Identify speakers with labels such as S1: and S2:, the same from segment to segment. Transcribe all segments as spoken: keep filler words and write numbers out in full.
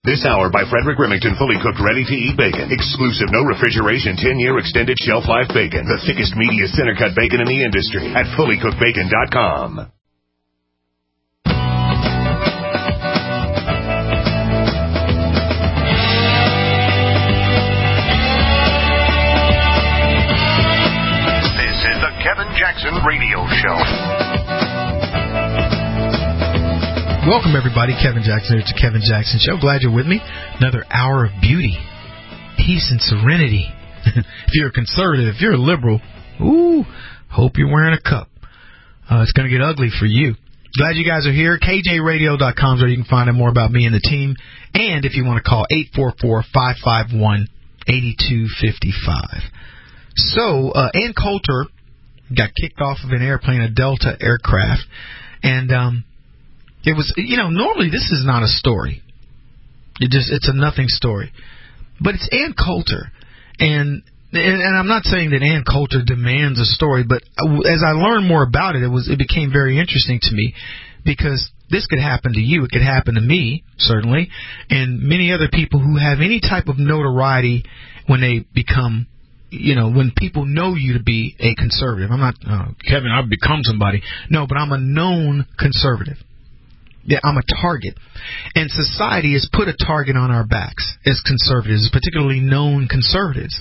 S1: This hour by Frederick Remington, fully cooked, ready-to-eat bacon. Exclusive, no refrigeration, ten-year extended shelf life bacon. The thickest, meatiest, center-cut bacon in the industry at fully cooked bacon dot com. This is the Kevin Jackson Radio Show.
S2: Welcome, everybody. Kevin Jackson here. It's the Kevin Jackson Show. Glad you're with me. Another hour of beauty, peace, and serenity. If you're a conservative, if you're a liberal, ooh, hope you're wearing a cup. Uh, it's going to get ugly for you. Glad you guys are here. K J radio dot com is where you can find out more about me and the team. And if you want to call, eight four four, five five one, eight two five five. So, uh, Ann Coulter got kicked off of an airplane, a Delta aircraft, and um, it was, you know, normally this is not a story. It just, it's a nothing story. But it's Ann Coulter. And, and and I'm not saying that Ann Coulter demands a story, but as I learned more about it, it was it became very interesting to me, because this could happen to you. It could happen to me, certainly, and many other people who have any type of notoriety when they become, you know, when people know you to be a conservative. I'm not, oh, Kevin, I've become somebody. No, but I'm a known conservative. Yeah, I'm a target. And society has put a target on our backs as conservatives, particularly known conservatives.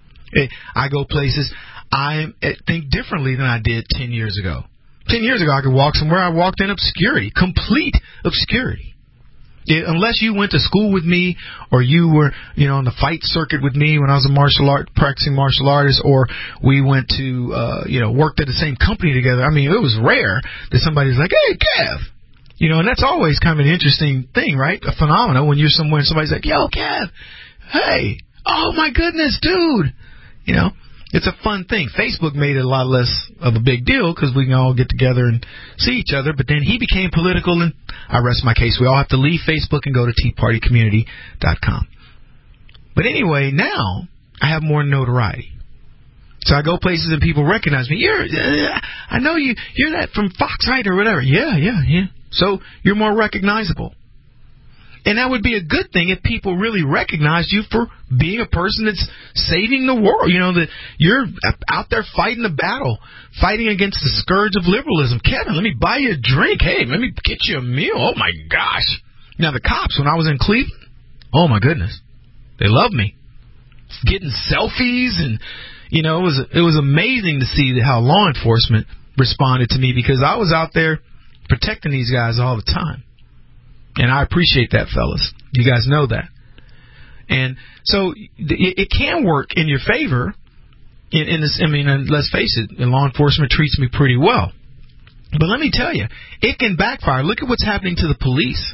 S2: I go places, I think differently than I did ten years ago. Ten years ago, I could walk somewhere, I walked in obscurity, complete obscurity. It, unless you went to school with me, or you were, you know, on the fight circuit with me when I was a martial art, practicing martial artist, or we went to, uh, you know, worked at the same company together. I mean, it was rare that somebody's like, hey, Kev. You know, and that's always kind of an interesting thing, right? A phenomenon when you're somewhere and somebody's like, yo, Kev, hey, oh my goodness, dude. You know, it's a fun thing. Facebook made it a lot less of a big deal because we can all get together and see each other. But then he became political, and I rest my case. We all have to leave Facebook and go to tea party community dot com. But anyway, now I have more notoriety. So I go places and people recognize me. You're, uh, I know you, you're that from Fox, right, or whatever. Yeah, yeah, yeah. So you're more recognizable. And that would be a good thing if people really recognized you for being a person that's saving the world. You know, that you're out there fighting the battle, fighting against the scourge of liberalism. Kevin, let me buy you a drink. Hey, let me get you a meal. Oh, my gosh. Now, the cops, when I was in Cleveland, oh, my goodness, they love me. Getting selfies, and, you know, it was, it was amazing to see how law enforcement responded to me, because I was out there protecting these guys all the time. And I appreciate that, fellas. You guys know that. And so it, it can work in your favor. In, in this, I mean, and let's face it, law enforcement treats me pretty well. But let me tell you, it can backfire. Look at what's happening to the police.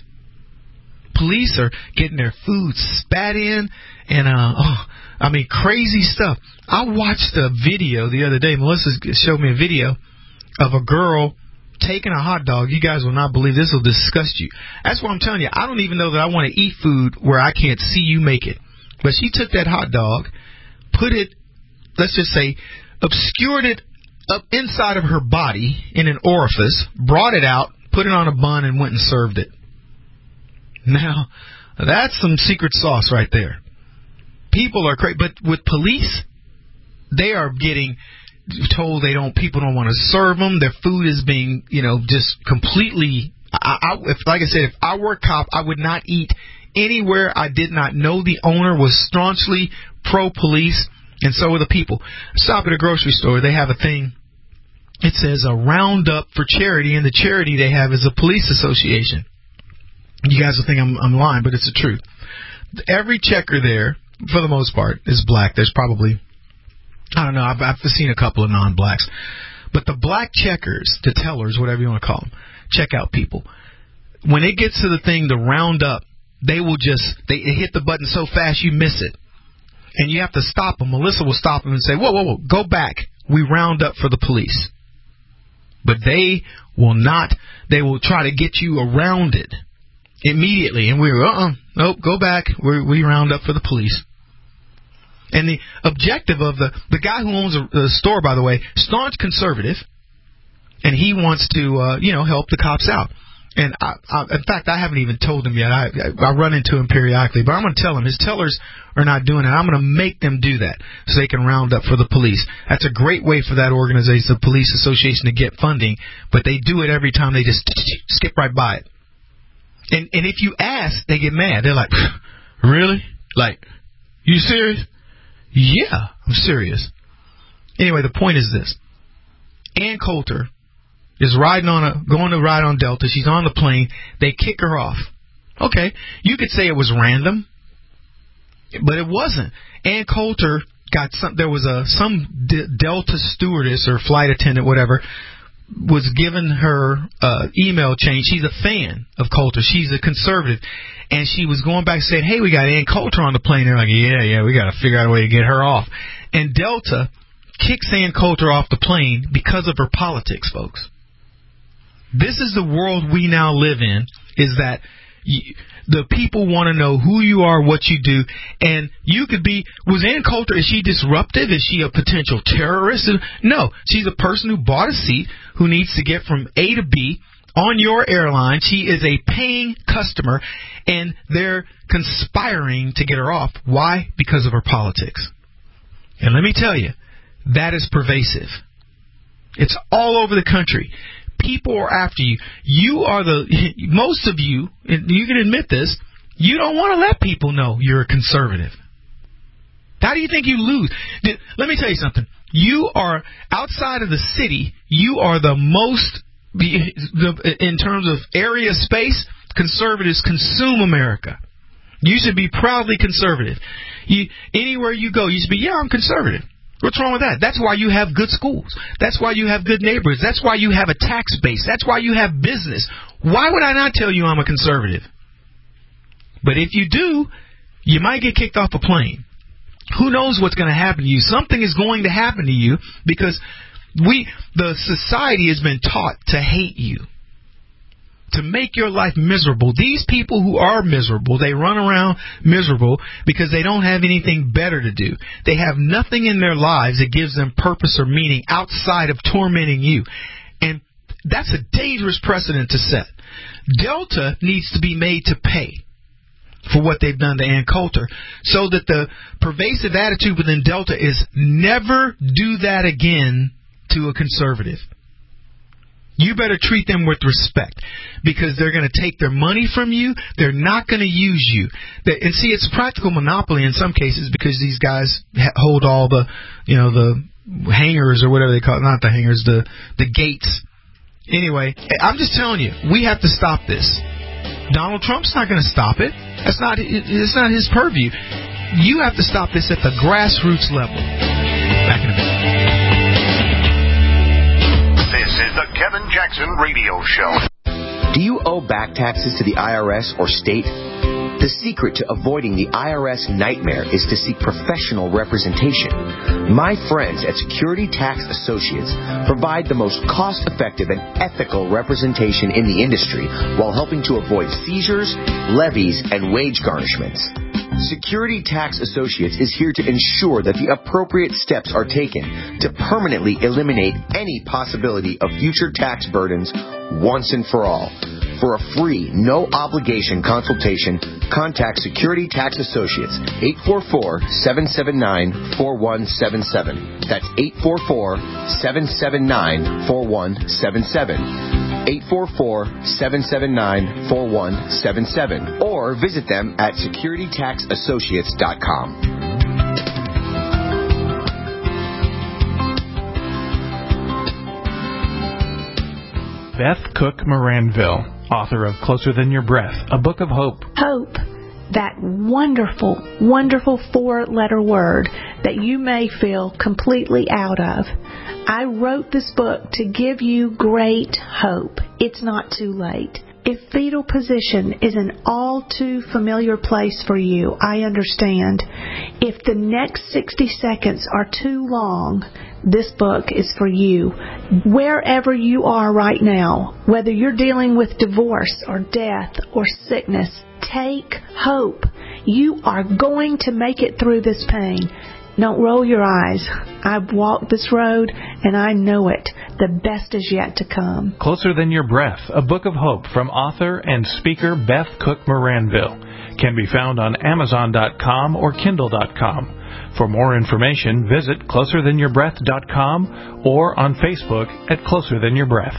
S2: Police are getting their food spat in, and uh, oh, I mean, crazy stuff. I watched a video the other day. Melissa showed me a video of a girl taking a hot dog. You guys will not believe this. Will disgust you. That's what I'm telling you. I don't even know that I want to eat food where I can't see you make it. But she took that hot dog, put it, let's just say, obscured it up inside of her body in an orifice, brought it out, put it on a bun, and went and served it. Now, that's some secret sauce right there. People are crazy. But with police, they are getting told they don't, people don't want to serve them. Their food is being, you know, just completely, I, I, if, like I said, if I were a cop, I would not eat anywhere I did not know the owner was staunchly pro-police, and so are the people. Stop at a grocery store, they have a thing, it says a roundup for charity, and the charity they have is a police association. You guys will think I'm, I'm lying, but it's the truth. Every checker there, for the most part, is black. There's probably, I don't know, I've, I've seen a couple of non-blacks. But the black checkers, the tellers, whatever you want to call them, checkout people, when it gets to the thing to round up, they will just, they hit the button so fast you miss it. And you have to stop them. Melissa will stop them and say, whoa, whoa, whoa, go back. We round up for the police. But they will not, they will try to get you around it immediately. And we were, uh-uh, nope, go back. We're, we round up for the police. And the objective of the, the guy who owns a, a store, by the way, staunch conservative, and he wants to, uh, you know, help the cops out. And I, I, in fact, I haven't even told him yet. I, I run into him periodically, but I'm going to tell him his tellers are not doing it. I'm going to make them do that so they can round up for the police. That's a great way for that organization, the police association, to get funding, but they do it every time. They just skip right by it. And and if you ask, they get mad. They're like, really? Like, you serious? Yeah, I'm serious. Anyway, the point is this. Ann Coulter is riding on a, going to ride on Delta. She's on the plane. They kick her off. Okay, you could say it was random, but it wasn't. Ann Coulter got some, there was a, some D- Delta stewardess or flight attendant, whatever, was given her uh, email chain. She's a fan of Coulter. She's a conservative. And she was going back saying, hey, we got Ann Coulter on the plane. They're like, yeah, yeah, we got to figure out a way to get her off. And Delta kicks Ann Coulter off the plane because of her politics, folks. This is the world we now live in, is that you, the people want to know who you are, what you do, and you could be, was Ann Coulter, is she disruptive? Is she a potential terrorist? No, she's a person who bought a seat, who needs to get from A to B on your airline. She is a paying customer, and they're conspiring to get her off. Why? Because of her politics. And let me tell you, that is pervasive. It's all over the country. People are after you. You are the, most of you, and you can admit this, you don't want to let people know you're a conservative. How do you think you lose? Let me tell you something. You are, outside of the city, you are the most, in terms of area space, conservatives consume America. You should be proudly conservative. You, anywhere you go, you should be, yeah, I'm conservative. What's wrong with that? That's why you have good schools. That's why you have good neighborhoods. That's why you have a tax base. That's why you have business. Why would I not tell you I'm a conservative? But if you do, you might get kicked off a plane. Who knows what's going to happen to you? Something is going to happen to you because we, the society has been taught to hate you, to make your life miserable. These people who are miserable, they run around miserable because they don't have anything better to do. They have nothing in their lives that gives them purpose or meaning outside of tormenting you. And that's a dangerous precedent to set. Delta needs to be made to pay for what they've done to Ann Coulter, so that the pervasive attitude within Delta is never do that again to a conservative. You better treat them with respect, because they're going to take their money from you. They're not going to use you. And see, it's a practical monopoly in some cases, because these guys hold all the, you know, the hangers or whatever they call it. Not the hangers, the, the gates. Anyway, I'm just telling you, we have to stop this. Donald Trump's not going to stop it. That's not, it's not his purview. You have to stop this at the grassroots level. Back in a minute.
S1: This is the Kevin Jackson Radio Show.
S3: Do you owe back taxes to the I R S or state? The secret to avoiding the I R S nightmare is to seek professional representation. My friends at Security Tax Associates provide the most cost-effective and ethical representation in the industry while helping to avoid seizures, levies, and wage garnishments. Security Tax Associates is here to ensure that the appropriate steps are taken to permanently eliminate any possibility of future tax burdens once and for all. For a free, no-obligation consultation, contact Security Tax Associates, eight four four, seven seven nine, four one seven seven. That's eight four four, seven seven nine, four one seven seven. eight four four, seven seven nine, four one seven seven. Or visit them at security tax associates dot com.
S4: Beth Cook Moranville, author of Closer Than Your Breath, a book of hope.
S5: Hope, that wonderful, wonderful four-letter word that you may feel completely out of. I wrote this book to give you great hope. It's not too late. If fetal position is an all too familiar place for you, I understand. If the next sixty seconds are too long, this book is for you. Wherever you are right now, whether you're dealing with divorce or death or sickness, take hope. You are going to make it through this pain. Don't roll your eyes. I've walked this road and I know it. The best is yet to come.
S4: Closer Than Your Breath, a book of hope from author and speaker Beth Cook Moranville, can be found on Amazon dot com or Kindle dot com. For more information, visit closer than your breath dot com or on Facebook at Closer Than Your Breath.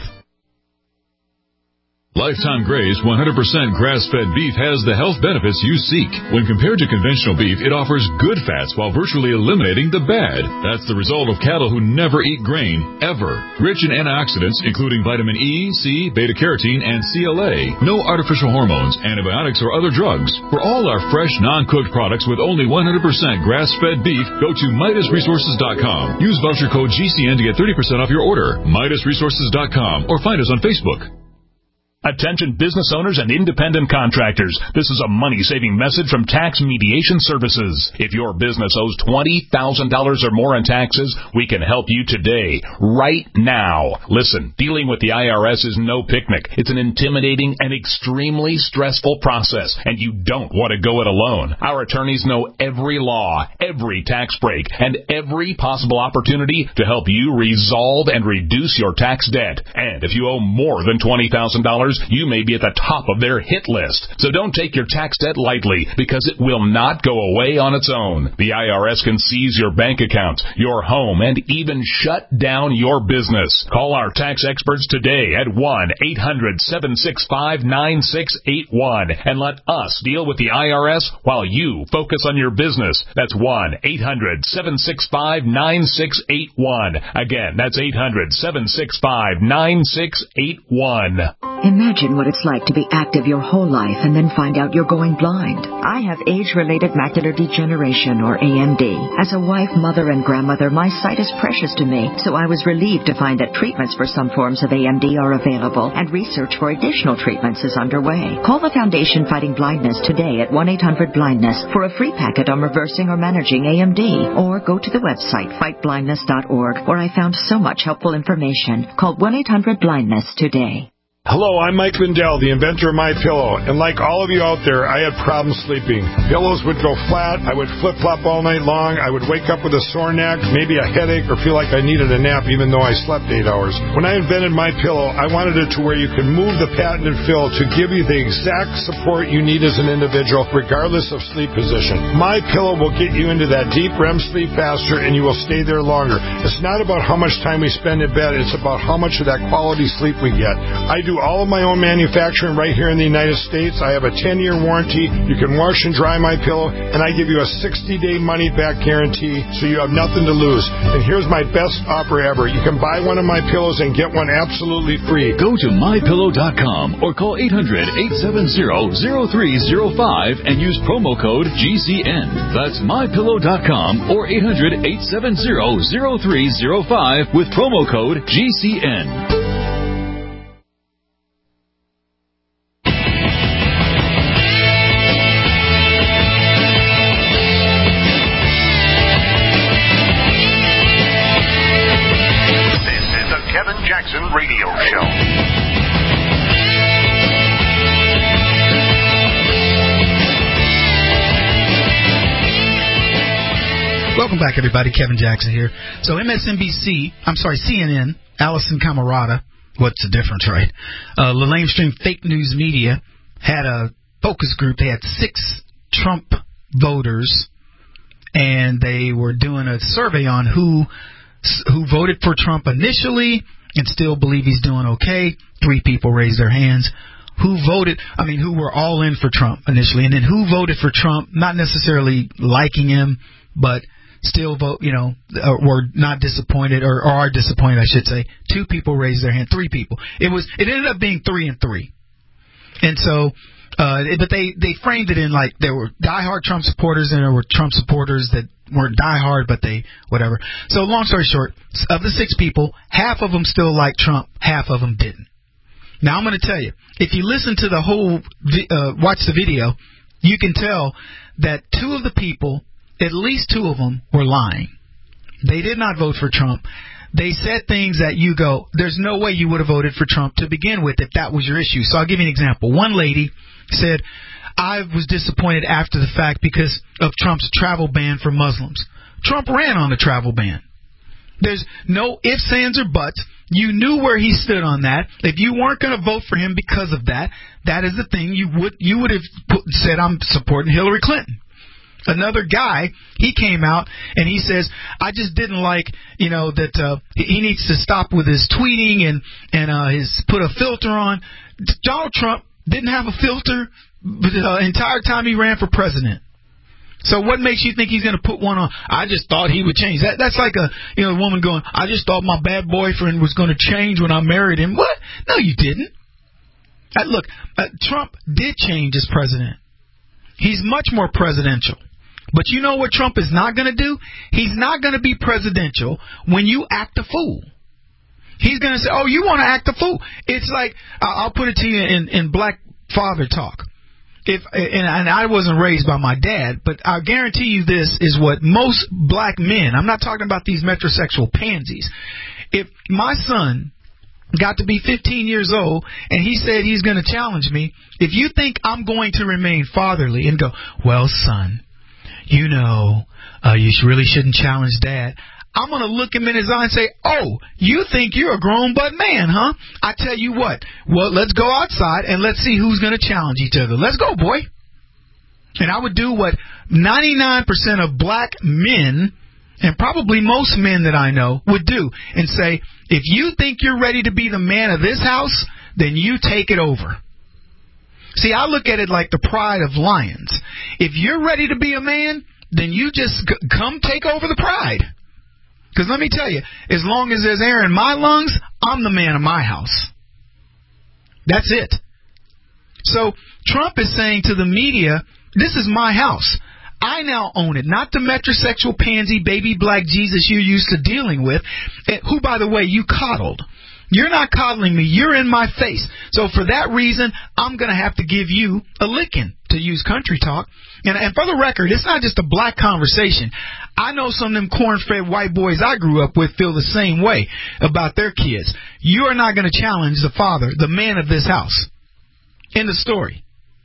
S6: Lifetime Graze one hundred percent grass-fed beef has the health benefits you seek. When compared to conventional beef, it offers good fats while virtually eliminating the bad. That's the result of cattle who never eat grain, ever. Rich in antioxidants, including vitamin E, C, beta-carotene, and C L A. No artificial hormones, antibiotics, or other drugs. For all our fresh, non-cooked products with only one hundred percent grass-fed beef, go to Midas Resources dot com. Use voucher code G C N to get thirty percent off your order. Midas Resources dot com or find us on Facebook.
S7: Attention business owners and independent contractors. This is a money-saving message from Tax Mediation Services. If your business owes twenty thousand dollars or more in taxes, we can help you today, right now. Listen, dealing with the I R S is no picnic. It's an intimidating and extremely stressful process, and you don't want to go it alone. Our attorneys know every law, every tax break, and every possible opportunity to help you resolve and reduce your tax debt. And if you owe more than twenty thousand dollars, you may be at the top of their hit list. So don't take your tax debt lightly, because it will not go away on its own. The I R S can seize your bank account, your home, and even shut down your business. Call our tax experts today at one eight hundred seven six five nine six eight one and let us deal with the I R S while you focus on your business. That's one eight hundred seven six five nine six eight one. Again, that's eight hundred seven six five nine six eight one.
S8: Imagine what it's like to be active your whole life and then find out you're going blind. I have age-related macular degeneration, or A M D. As a wife, mother, and grandmother, my sight is precious to me, so I was relieved to find that treatments for some forms of A M D are available, and research for additional treatments is underway. Call the Foundation Fighting Blindness today at one eight hundred blindness for a free packet on reversing or managing A M D, or go to the website fight blindness dot org, where I found so much helpful information. Call one eight hundred blindness today.
S9: Hello, I'm Mike Lindell, the inventor of MyPillow, and like all of you out there, I had problems sleeping. Pillows would go flat, I would flip-flop all night long, I would wake up with a sore neck, maybe a headache, or feel like I needed a nap even though I slept eight hours. When I invented MyPillow, I wanted it to where you can move the patented fill to give you the exact support you need as an individual, regardless of sleep position. MyPillow will get you into that deep R E M sleep faster, and you will stay there longer. It's not about how much time we spend in bed, it's about how much of that quality sleep we get. I do all of my own manufacturing right here in the United States. I have a ten-year warranty. You can wash and dry my pillow, and I give you a sixty-day money-back guarantee, so you have nothing to lose. And here's my best offer ever. You can buy one of my pillows and get one absolutely free.
S6: Go to my pillow dot com or call eight hundred eight seven zero zero three zero five and use promo code G C N. That's my pillow dot com or eight hundred eight seven zero zero three zero five with promo code G C N.
S1: Radio Show.
S2: Welcome back, everybody. Kevin Jackson here. So M S N B C, I'm sorry, C N N, Allison Camerata, what's the difference, right? Uh, the lamestream fake news media had a focus group. They had six Trump voters, and they were doing a survey on who who voted for Trump initially and still believe he's doing okay. Three people raised their hands. Who voted, I mean, who were all in for Trump initially, and then who voted for Trump, not necessarily liking him, but still vote, you know, were not disappointed, or, or are disappointed, I should say. Two people raised their hand, three people. It was, it ended up being three and three. And so, uh, but they, they framed it in like there were diehard Trump supporters and there were Trump supporters that weren't diehard, but they, whatever. So long story short, of the six people, half of them still liked Trump, half of them didn't. Now I'm going to tell you, if you listen to the whole, uh, watch the video, you can tell that two of the people, at least two of them, were lying. They did not vote for Trump. They said things that you go, there's no way you would have voted for Trump to begin with if that was your issue. So I'll give you an example. One lady said, I was disappointed after the fact because of Trump's travel ban for Muslims. Trump ran on the travel ban. There's no ifs, ands, or buts. You knew where he stood on that. If you weren't going to vote for him because of that, that is the thing. You would you would have put, said, I'm supporting Hillary Clinton. Another guy, he came out and he says, I just didn't like, you know, that uh, he needs to stop with his tweeting and, and uh, his put a filter on. Donald Trump didn't have a filter the entire time he ran for president. So what makes you think he's going to put one on? I just thought he would change. That That's like a you know a woman going, I just thought my bad boyfriend was going to change when I married him. What? No, you didn't. Uh, look, uh, Trump did change as president. He's much more presidential. But you know what Trump is not going to do? He's not going to be presidential when you act a fool. He's going to say, oh, you want to act a fool. It's like, I'll put it to you in, in black father talk. If and, and I wasn't raised by my dad, but I guarantee you this is what most black men, I'm not talking about these metrosexual pansies. If my son got to be fifteen years old and he said he's going to challenge me, if you think I'm going to remain fatherly and go, well, son, you know, uh, you really shouldn't challenge dad, I'm going to look him in his eye and say, oh, you think you're a grown butt man, huh? I tell you what, well, let's go outside and let's see who's going to challenge each other. Let's go, boy. And I would do what ninety-nine percent of black men, and probably most men that I know, would do and say, if you think you're ready to be the man of this house, then you take it over. See, I look at it like the pride of lions. If you're ready to be a man, then you just c- come take over the pride. Because let me tell you, as long as there's air in my lungs, I'm the man of my house. That's it. So Trump is saying to the media, this is my house. I now own it, not the metrosexual pansy baby black Jesus you're used to dealing with, who, by the way, you coddled. You're not coddling me. You're in my face. So for that reason, I'm going to have to give you a licking, to use country talk. And, and for the record, it's not just a black conversation. I know some of them corn-fed white boys I grew up with feel the same way about their kids. You are not going to challenge the father, the man of this house. End of story.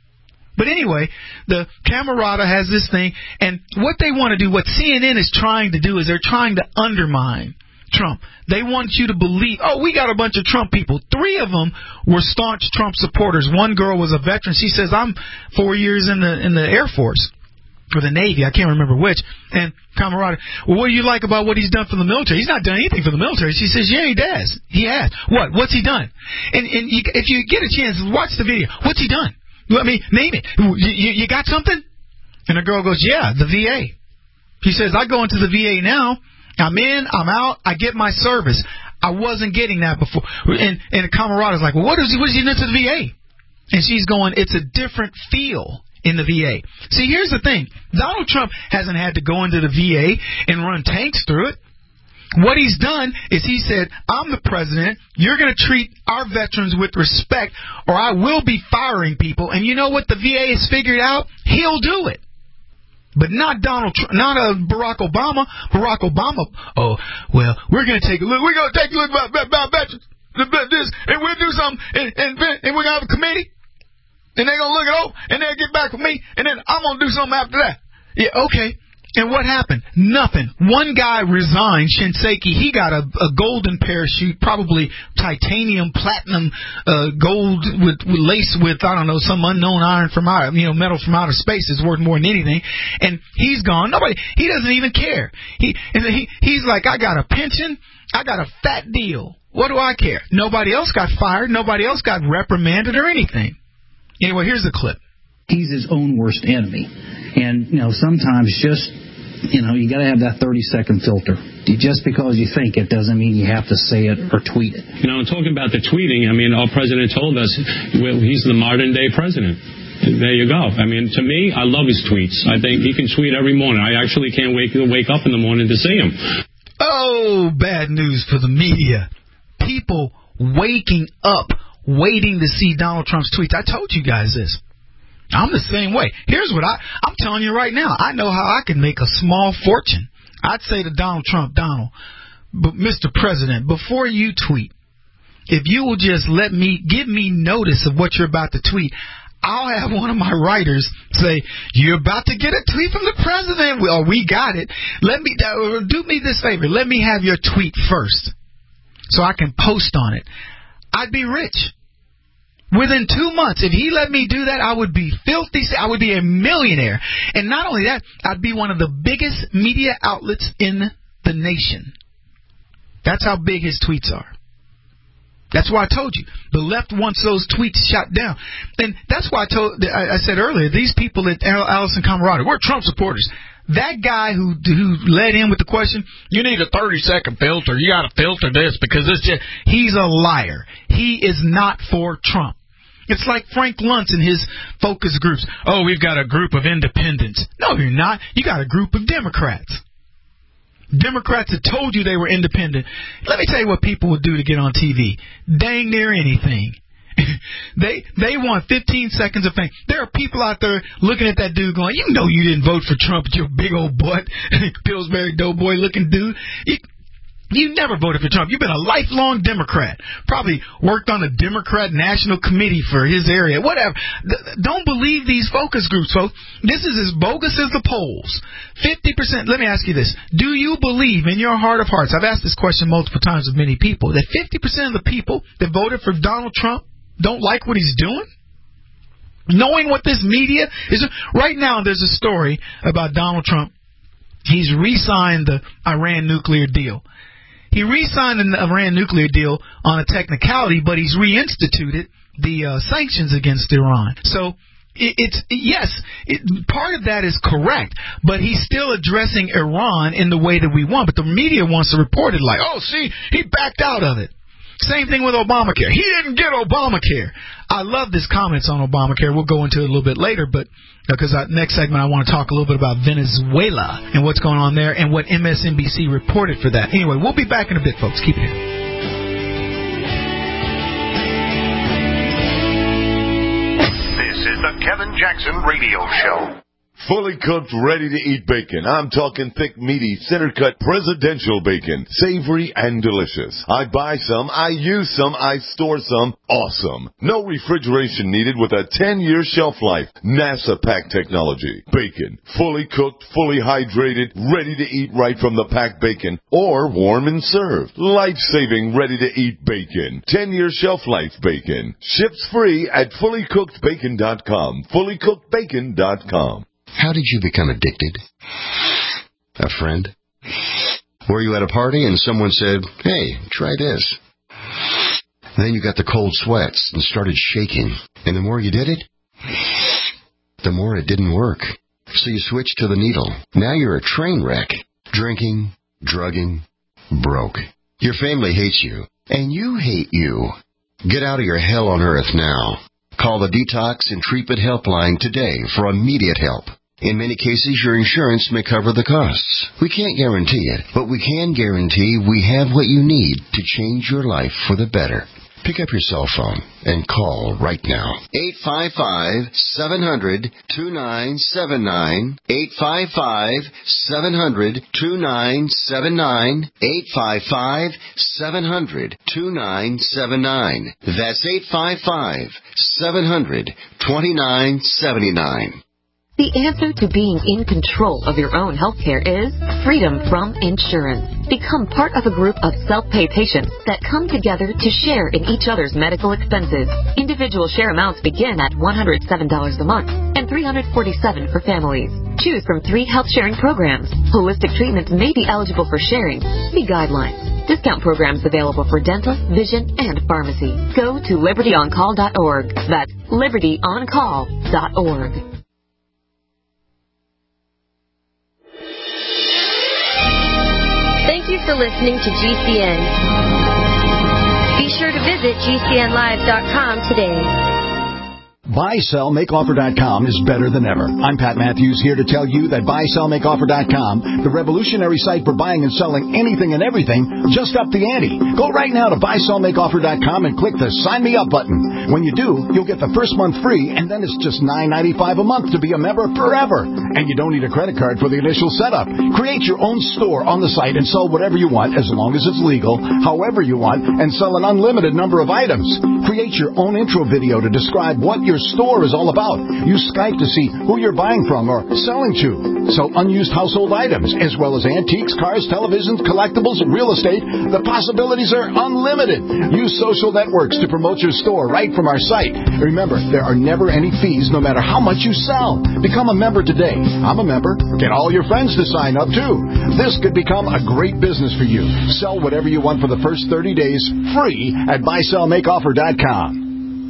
S2: But anyway, the Camerata has this thing, and what they want to do, what C N N is trying to do, is they're trying to undermine Trump. They want you to believe, oh, we got a bunch of Trump people. Three of them were staunch Trump supporters. One girl was a veteran. She says, I'm four years in the in the Air Force, or the Navy. I can't remember which. And Camerata, well, what do you like about what he's done for the military? He's not done anything for the military. She says, yeah, he does. He has. What? What's he done? And, and you, if you get a chance, watch the video. What's he done? I mean, name it. You, you got something? And the girl goes, yeah, the V A. He says, I go into the V A now. I'm in, I'm out, I get my service. I wasn't getting that before. And, and the Camerata's like, well, what is he, what is he doing to the V A? And she's going, it's a different feel in the V A. See, here's the thing. Donald Trump hasn't had to go into the V A and run tanks through it. What he's done is he said, I'm the president. You're going to treat our veterans with respect, or I will be firing people. And you know what the V A has figured out? He'll do it. But not Donald Trump, not uh, Barack Obama. Barack Obama, oh, well, we're going to take a look. We're going to take a look about, about veterans, this, and we'll do something, and, and, and we're going to have a committee, and they're going to look it over, and they'll get back with me, and then I'm going to do something after that. Yeah, okay. And what happened? Nothing. One guy resigned, Shinseki. He got a, a golden parachute, probably titanium, platinum, uh, gold with, with lace with, I don't know, some unknown iron from outer, you know, metal from outer space is worth more than anything. And he's gone. Nobody, he doesn't even care. He, and he, he's like, I got a pension. I got a fat deal. What do I care? Nobody else got fired. Nobody else got reprimanded or anything. Anyway, here's the clip.
S10: He's his own worst enemy. And, you know, sometimes just, you know, you got to have that thirty-second filter. Just because you think it doesn't mean you have to say it or tweet it.
S11: You know, talking about the tweeting, I mean, our president told us well, he's the modern-day president. There you go. I mean, to me, I love his tweets. I think he can tweet every morning. I actually can't wake, wake up in the morning to see him.
S2: Oh, bad news for the media. People waking up, waiting to see Donald Trump's tweets. I told you guys this. I'm the same way. Here's what I, I'm telling you right now. I know how I can make a small fortune. I'd say to Donald Trump, Donald, but Mister President, before you tweet, if you will just let me, give me notice of what you're about to tweet, I'll have one of my writers say, "You're about to get a tweet from the president." Well, we got it. Let me do me this favor. Let me have your tweet first, so I can post on it. I'd be rich within two months. If he let me do that, I would be filthy. I would be a millionaire, and not only that, I'd be one of the biggest media outlets in the nation. That's how big his tweets are. That's why I told you. The left wants those tweets shot down. And that's why I told, I, I said earlier, these people at Allison Camerata, we're Trump supporters. That guy who who led in with the question, you need a thirty-second filter, you got to filter this because it's just, he's a liar. He is not for Trump. It's like Frank Luntz and his focus groups. Oh, we've got a group of independents. No, you're not. You got a group of Democrats. Democrats that told you they were independent. Let me tell you what people would do to get on T V. Dang near anything. they they want fifteen seconds of fame. There are people out there looking at that dude going, you know you didn't vote for Trump with your big old butt, Pillsbury Doughboy looking dude. You, You never voted for Trump. You've been a lifelong Democrat. Probably worked on the Democrat National Committee for his area. Whatever. Don't believe these focus groups, folks. This is as bogus as the polls. fifty percent. Let me ask you this. Do you believe in your heart of hearts, I've asked this question multiple times of many people, that fifty percent of the people that voted for Donald Trump don't like what he's doing? Knowing what this media is. Right now, there's a story about Donald Trump. He's re-signed the Iran nuclear deal. He re-signed the Iran nuclear deal on a technicality, but he's reinstituted the uh, sanctions against Iran. So it, it's yes, it, part of that is correct, but he's still addressing Iran in the way that we want. But the media wants to report it like, oh, see, he backed out of it. Same thing with Obamacare. He didn't get Obamacare. I love this comments on Obamacare. We'll go into it a little bit later, but because uh, next segment I want to talk a little bit about Venezuela and what's going on there and what M S N B C reported for that. Anyway, we'll be back in a bit, folks. Keep it here.
S1: This is the Kevin Jackson Radio Show.
S12: Fully cooked, ready-to-eat bacon. I'm talking thick, meaty, center-cut presidential bacon. Savory and delicious. I buy some, I use some, I store some. Awesome. No refrigeration needed with a ten-year shelf life. NASA pack technology. Bacon. Fully cooked, fully hydrated, ready to eat right from the packed bacon. Or warm and served. Life-saving, ready-to-eat bacon. ten-year shelf life bacon. Ships free at fully cooked bacon dot com. fully cooked bacon dot com.
S13: How did you become addicted? A friend? Were you at a party and someone said, hey, try this? Then you got the cold sweats and started shaking. And the more you did it, the more it didn't work. So you switched to the needle. Now you're a train wreck. Drinking, drugging, broke. Your family hates you. And you hate you. Get out of your hell on earth now. Call the Detox and Treatment Helpline today for immediate help. In many cases, your insurance may cover the costs. We can't guarantee it, but we can guarantee we have what you need to change your life for the better. Pick up your cell phone and call right now. eight five five, seven hundred, two nine seven nine. eight five five, seven hundred, two nine seven nine. eight five five, seven hundred, two nine seven nine. That's eight five five, seven hundred, two nine seven nine.
S14: The answer to being in control of your own health care is freedom from insurance. Become part of a group of self-pay patients that come together to share in each other's medical expenses. Individual share amounts begin at one hundred seven dollars a month and three hundred forty-seven dollars for families. Choose from three health sharing programs. Holistic treatments may be eligible for sharing. See guidelines. Discount programs available for dental, vision, and pharmacy. Go to liberty on call dot org. That's liberty on call dot org.
S15: Thank you for listening to G C N. Be sure to visit G C N live dot com today.
S16: buy sell make offer dot com is better than ever. I'm Pat Matthews here to tell you that buy sell make offer dot com, the revolutionary site for buying and selling anything and everything, just upped the ante. Go right now to buy sell make offer dot com and click the Sign Me Up button. When you do, you'll get the first month free, and then it's just nine ninety-five a month to be a member forever. And you don't need a credit card for the initial setup. Create your own store on the site and sell whatever you want, as long as it's legal, however you want, and sell an unlimited number of items. Create your own intro video to describe what your store is all about. Use Skype to see who you're buying from or selling to. Sell unused household items, as well as antiques, cars, televisions, collectibles, real estate. The possibilities are unlimited. Use social networks to promote your store right from our site. Remember, there are never any fees no matter how much you sell. Become a member today. I'm a member. Get all your friends to sign up too. This could become a great business for you. Sell whatever you want for the first thirty days free at buy sell make offer dot com.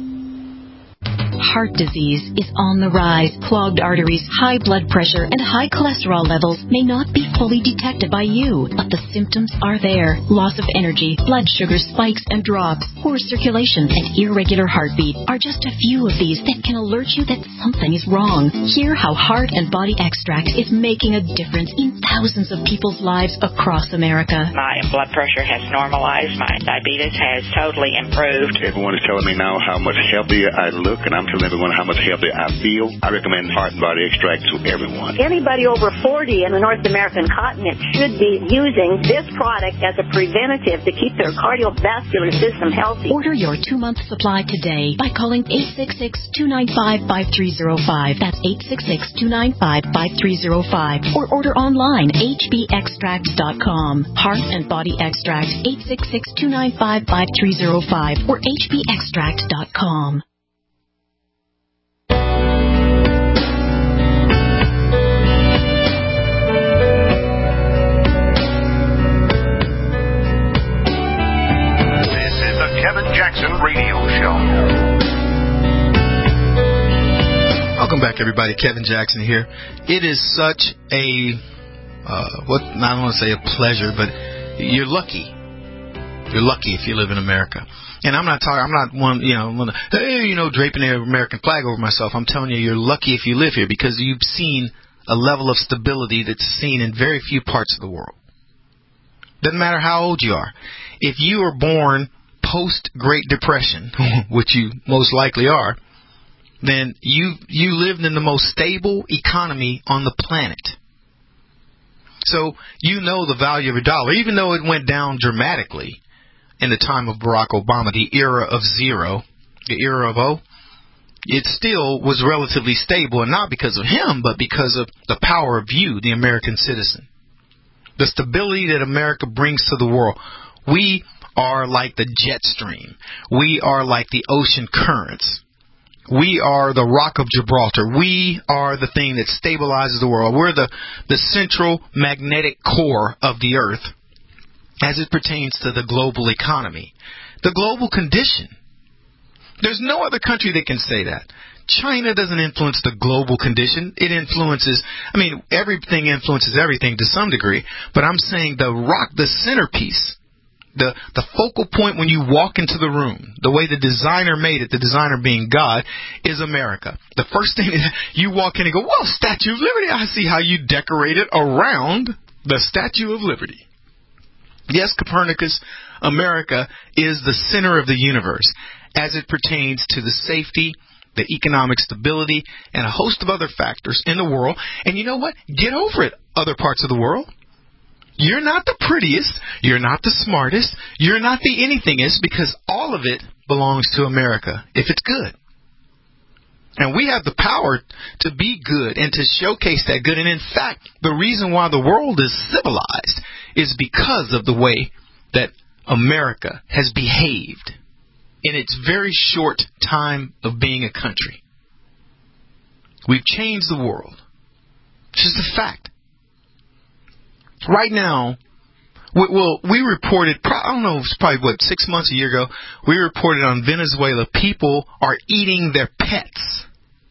S17: Heart disease is on the rise. Clogged arteries, high blood pressure, and high cholesterol levels may not be fully detected by you, but the symptoms are there. Loss of energy, blood sugar spikes and drops, poor circulation, and irregular heartbeat are just a few of these that can alert you that something is wrong. Hear how Heart and Body Extract is making a difference in thousands of people's lives across America.
S18: My blood pressure has normalized. My diabetes has totally improved.
S19: Everyone is telling me now how much healthier I look, and I'm telling everyone how much healthier I feel. I recommend Heart and Body Extract to everyone.
S20: Anybody over forty in the North American continent should be using this product as a preventative to keep their cardiovascular system healthy.
S17: Order your two-month supply today by calling eight six six, two nine five, five three zero five. That's eight six six, two nine five, five three zero five. Or order online, h b extract dot com. Heart and Body Extract, eight six six, two nine five, five three zero five or h b extract dot com.
S1: Kevin Jackson Radio Show.
S2: Welcome back, everybody. Kevin Jackson here. It is such a, uh, what, I don't want to say a pleasure, but you're lucky. You're lucky if you live in America. And I'm not talking, I'm not one, you know, one, hey, you know, draping the American flag over myself. I'm telling you, you're lucky if you live here because you've seen a level of stability that's seen in very few parts of the world. Doesn't matter how old you are. If you were born post-Great Depression, which you most likely are, then you you lived in the most stable economy on the planet. So you know the value of a dollar, even though it went down dramatically in the time of Barack Obama, the era of zero, the era of O. It still was relatively stable, and not because of him, but because of the power of you, the American citizen. The stability that America brings to the world. We are like the jet stream. We are like the ocean currents. We are the Rock of Gibraltar. We are the thing that stabilizes the world. We're the, the central magnetic core of the earth as it pertains to the global economy. The global condition. There's no other country that can say that. China doesn't influence the global condition. It influences, I mean, everything influences everything to some degree, but I'm saying the rock, the centerpiece, The the focal point when you walk into the room, the way the designer made it, the designer being God, is America. The first thing is you walk in and go, well, Statue of Liberty. I see how you decorated around the Statue of Liberty. Yes, Copernicus, America is the center of the universe as it pertains to the safety, the economic stability, and a host of other factors in the world. And you know what? Get over it, other parts of the world. You're not the prettiest, you're not the smartest, you're not the anythingest, because all of it belongs to America if it's good. And we have the power to be good and to showcase that good. And in fact, the reason why the world is civilized is because of the way that America has behaved in its very short time of being a country. We've changed the world. It's just a fact. Right now, we, well, we reported, I don't know, it's probably, what, six months, a year ago, we reported on Venezuela, people are eating their pets.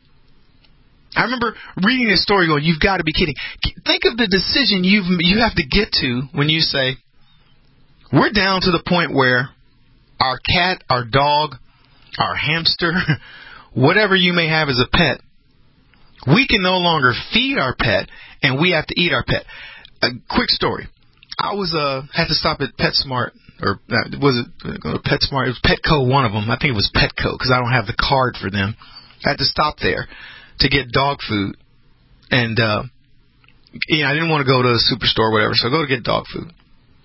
S2: I remember reading this story going, you've got to be kidding. Think of the decision you've, you have to get to when you say, we're down to the point where our cat, our dog, our hamster, whatever you may have as a pet, we can no longer feed our pet, and we have to eat our pet. A quick story. I was uh had to stop at PetSmart or uh, was it uh, PetSmart? It was Petco, one of them. I think it was Petco because I don't have the card for them. I had to stop there to get dog food, and uh, you know, I didn't want to go to a superstore or whatever, so I go to get dog food.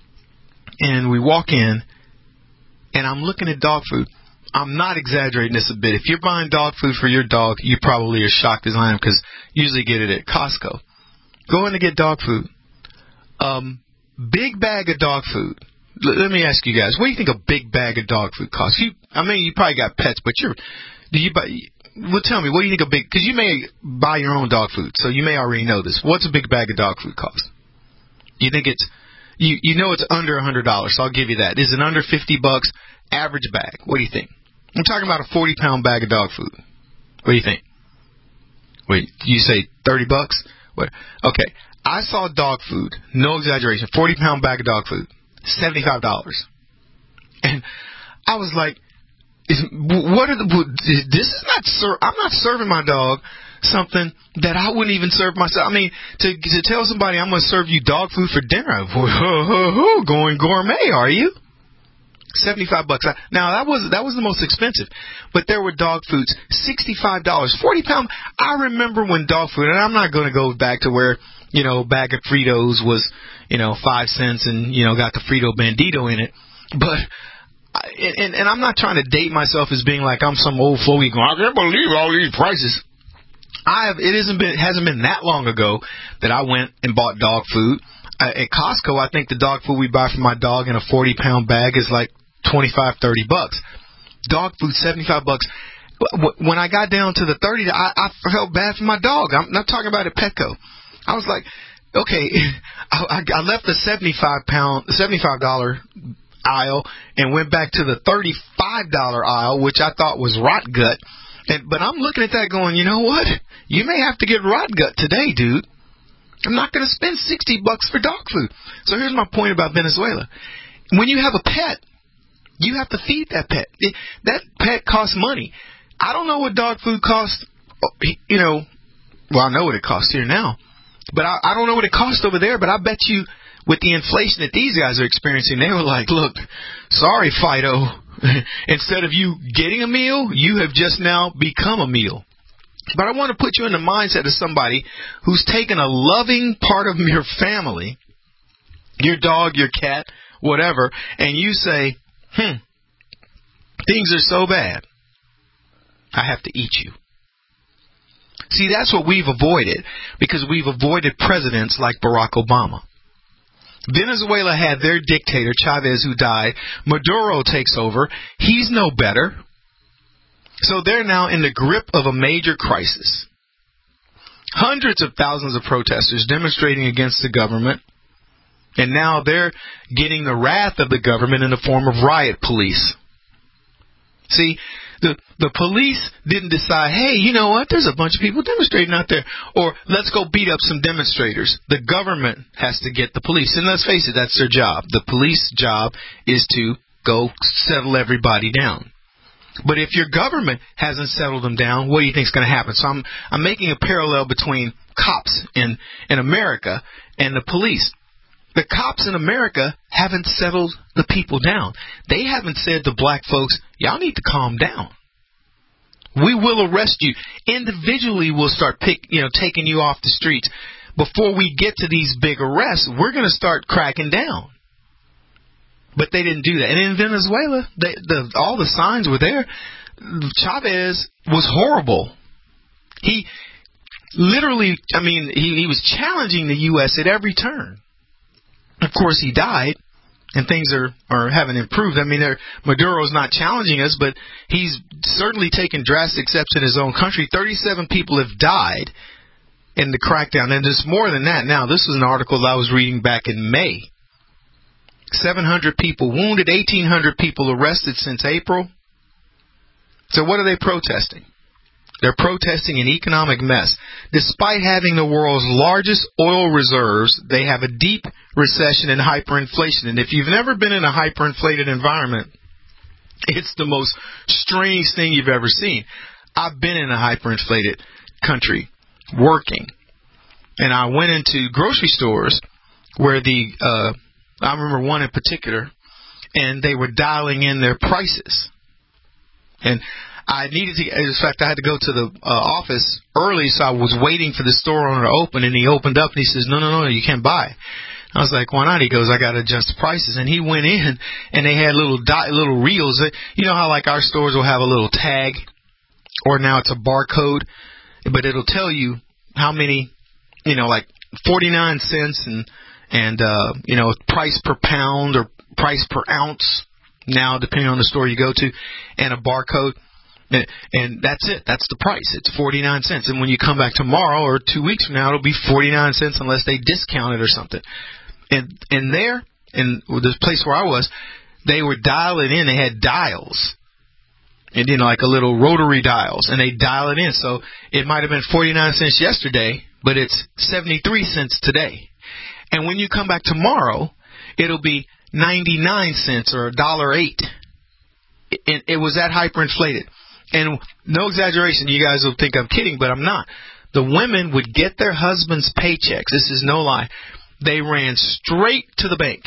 S2: And we walk in, and I'm looking at dog food. I'm not exaggerating this a bit. If you're buying dog food for your dog, you probably are shocked as I am because you usually get it at Costco. Go in to get dog food. Um, big bag of dog food. L- let me ask you guys, what do you think a big bag of dog food costs? You, I mean, you probably got pets, but you're, do you buy, well, tell me, what do you think a big, because you may buy your own dog food, so you may already know this. What's a big bag of dog food cost? You think it's, you, you know it's under one hundred dollars, so I'll give you that. Is it under fifty bucks? Average bag. What do you think? I'm talking about a forty pound bag of dog food. What do you think? Wait, you say thirty bucks? What? Okay. I saw dog food, no exaggeration, forty pound bag of dog food, seventy-five dollars. And I was like, is, what are the, this is not, ser- I'm not serving my dog something that I wouldn't even serve myself. I mean, to to tell somebody I'm going to serve you dog food for dinner, going gourmet, are you? seventy-five bucks. Now that was that was the most expensive, but there were dog foods, sixty-five dollars, forty pound. I remember when dog food, and I'm not going to go back to where, you know, a bag of Fritos was, you know, five cents and, you know, got the Frito Bandito in it, but. And, and I'm not trying to date myself as being like I'm some old fogey going, I can't believe all these prices. I have. It hasn't been. It hasn't been that long ago that I went and bought dog food uh, at Costco. I think the dog food we buy for my dog in a forty pound bag is like twenty-five, thirty bucks. Dog food, seventy-five bucks. When I got down to the thirty, I, I felt bad for my dog. I'm not talking about at Petco. I was like, okay, I, I left the seventy-five pound, seventy-five dollar aisle and went back to the thirty-five dollar aisle, which I thought was rot gut. And, but I'm looking at that going, you know what? You may have to get rot gut today, dude. I'm not going to spend sixty bucks for dog food. So here's my point about Venezuela. When you have a pet, you have to feed that pet. It, that pet costs money. I don't know what dog food costs, you know, well, I know what it costs here now, but I, I don't know what it costs over there, but I bet you with the inflation that these guys are experiencing, they were like, look, sorry, Fido. Instead of you getting a meal, you have just now become a meal. But I want to put you in the mindset of somebody who's taken a loving part of your family, your dog, your cat, whatever, and you say, hmm, things are so bad, I have to eat you. See, that's what we've avoided because we've avoided presidents like Barack Obama. Venezuela had their dictator, Chavez, who died. Maduro takes over. He's no better. So they're now in the grip of a major crisis. Hundreds of thousands of protesters demonstrating against the government. And now they're getting the wrath of the government in the form of riot police. See, the the police didn't decide, hey, you know what, there's a bunch of people demonstrating out there, or let's go beat up some demonstrators. The government has to get the police. And let's face it, that's their job. The police job is to go settle everybody down. But if your government hasn't settled them down, what do you think is going to happen? So I'm I'm making a parallel between cops in, in America and the police. The cops in America haven't settled the people down. They haven't said to black folks, y'all need to calm down. We will arrest you. Individually, we'll start pick, you know, taking you off the streets. Before we get to these big arrests, we're going to start cracking down. But they didn't do that. And in Venezuela, they, the, all the signs were there. Chavez was horrible. He literally, I mean, he, he was challenging the U S at every turn. Of course, he died, and things are, are haven't improved. I mean, Maduro's not challenging us, but he's certainly taken drastic steps in his own country. thirty-seven people have died in the crackdown, and there's more than that now. This was an article that I was reading back in May. seven hundred people wounded, eighteen hundred people arrested since April. So what are they protesting? They're protesting an economic mess. Despite having the world's largest oil reserves, they have a deep recession and hyperinflation. And if you've never been in a hyperinflated environment, it's the most strange thing you've ever seen. I've been in a hyperinflated country working, and I went into grocery stores where the, uh, I remember one in particular, and they were dialing in their prices. And I needed to, in fact, I had to go to the uh, office early, so I was waiting for the store owner to open, and he opened up, and he says, no, no, no, you can't buy. I was like, why not? He goes, I got to adjust the prices. And he went in, and they had little di- little reels. You know how, like, our stores will have a little tag, or now it's a barcode, but it'll tell you how many, you know, like forty-nine cents and, and uh, you know, price per pound or price per ounce now, depending on the store you go to, and a barcode. And, and that's it. That's the price. It's forty-nine cents. And when you come back tomorrow or two weeks from now, it'll be forty-nine cents unless they discount it or something. And and there, in the place where I was, they were dialing in. They had dials. And, you know, like a little rotary dials. And they dial it in. So it might have been forty-nine cents yesterday, but it's seventy-three cents today. And when you come back tomorrow, it'll be ninety-nine cents or a dollar eight. It, it was that hyperinflated. And no exaggeration, you guys will think I'm kidding, but I'm not. The women would get their husbands' paychecks. This is no lie. They ran straight to the bank.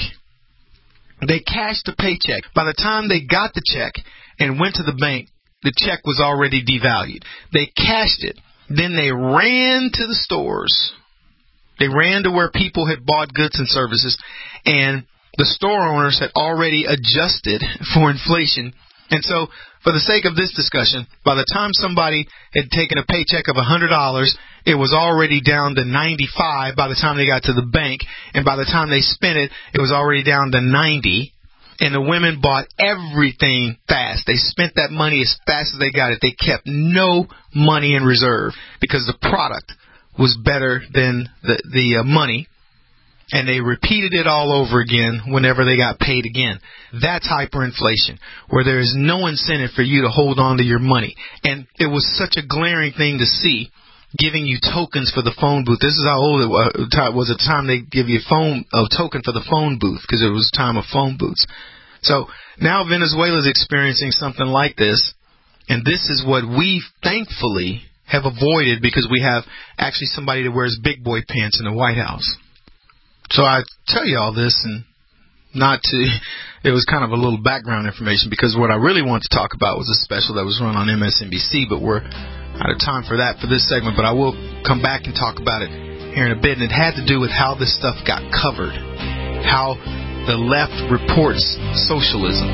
S2: They cashed the paycheck. By the time they got the check and went to the bank, the check was already devalued. They cashed it. Then they ran to the stores. They ran to where people had bought goods and services, and the store owners had already adjusted for inflation. And so, for the sake of this discussion, by the time somebody had taken a paycheck of one hundred dollars, it was already down to ninety-five dollars by the time they got to the bank. And by the time they spent it, it was already down to ninety dollars. And the women bought everything fast. They spent that money as fast as they got it. They kept no money in reserve because the product was better than the, the uh, money. And they repeated it all over again whenever they got paid again. That's hyperinflation, where there is no incentive for you to hold on to your money. And it was such a glaring thing to see, giving you tokens for the phone booth. This is how old it was at the time they give you a phone a token for the phone booth, because it was time of phone booths. So now Venezuela is experiencing something like this, and this is what we thankfully have avoided, because we have actually somebody that wears big boy pants in the White House. So I tell you all this, and not to, it was kind of a little background information, because what I really wanted to talk about was a special that was run on M S N B C, but we're out of time for that for this segment. But I will come back and talk about it here in a bit, and it had to do with how this stuff got covered, how the left reports socialism.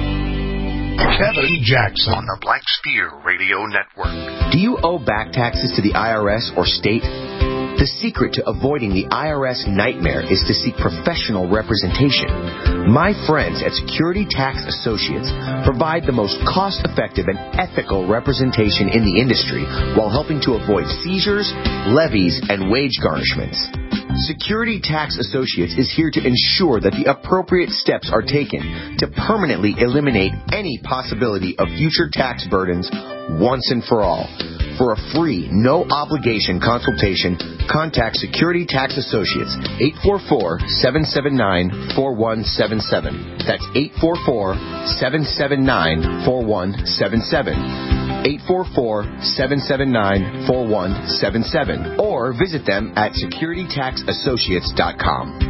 S1: Kevin Jackson on the Black Spear Radio Network.
S3: Do you owe back taxes to the I R S or state? The secret to avoiding the I R S nightmare is to seek professional representation. My friends at Security Tax Associates provide the most cost-effective and ethical representation in the industry while helping to avoid seizures, levies, and wage garnishments. Security Tax Associates is here to ensure that the appropriate steps are taken to permanently eliminate any possibility of future tax burdens once and for all. For a free, no-obligation consultation, contact Security Tax Associates, eight four four, seven seven nine, four one seven seven. That's eight four four, seven seven nine, four one seven seven. eight four four, seven seven nine, four one seven seven. Or visit them at security tax associates dot com.